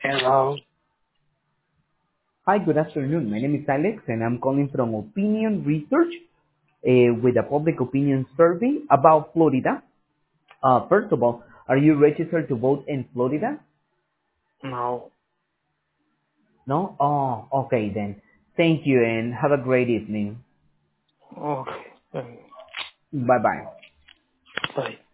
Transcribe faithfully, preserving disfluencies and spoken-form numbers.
Hello. Hi, good afternoon. My name is Alex, and I'm calling from Opinion Research uh, with a public opinion survey about Florida. Uh, first of all, are you registered to vote in Florida? No. No? Oh, okay then. Thank you, and have a great evening. Okay. Um, Bye-bye. Bye.